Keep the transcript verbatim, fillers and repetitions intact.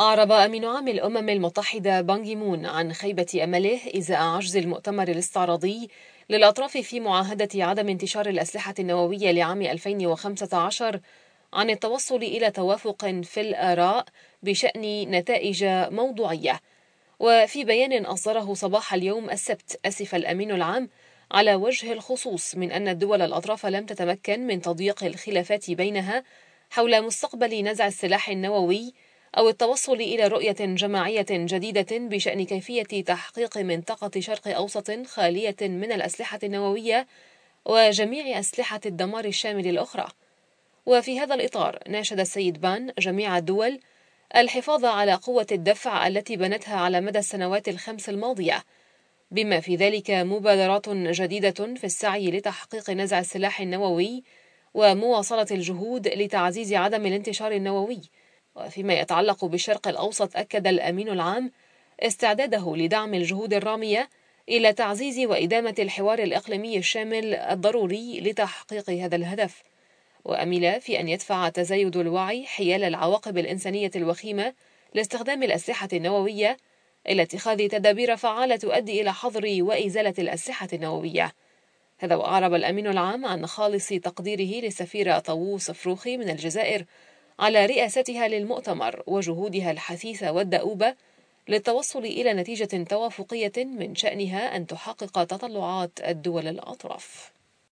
أعرب أمين عام الأمم المتحدة بان كي مون عن خيبة أمله إزاء عجز المؤتمر الاستعراضي للأطراف في معاهدة عدم انتشار الأسلحة النووية لعام ألفين وخمسة عشر عن التوصل إلى توافق في الآراء بشأن نتائج موضوعية. وفي بيان أصدره صباح اليوم السبت، أسف الأمين العام على وجه الخصوص من أن الدول الأطراف لم تتمكن من تضييق الخلافات بينها حول مستقبل نزع السلاح النووي أو التوصل إلى رؤية جماعية جديدة بشأن كيفية تحقيق منطقة شرق أوسط خالية من الأسلحة النووية وجميع أسلحة الدمار الشامل الأخرى. وفي هذا الإطار ناشد السيد بان جميع الدول الحفاظ على قوة الدفع التي بنتها على مدى السنوات الخمس الماضية، بما في ذلك مبادرات جديدة في السعي لتحقيق نزع السلاح النووي ومواصلة الجهود لتعزيز عدم الانتشار النووي. وفيما يتعلق بالشرق الأوسط، أكد الأمين العام استعداده لدعم الجهود الرامية إلى تعزيز وإدامة الحوار الإقليمي الشامل الضروري لتحقيق هذا الهدف، وأمل في أن يدفع تزايد الوعي حيال العواقب الإنسانية الوخيمة لاستخدام الأسلحة النووية إلى اتخاذ تدابير فعالة تؤدي إلى حظر وإزالة الأسلحة النووية. هذا وأعرب الأمين العام عن خالص تقديره للسفيرة طاووس فروخي من الجزائر على رئاستها للمؤتمر وجهودها الحثيثة والدؤوبة للتوصل إلى نتيجة توافقية من شأنها أن تحقق تطلعات الدول الأطراف.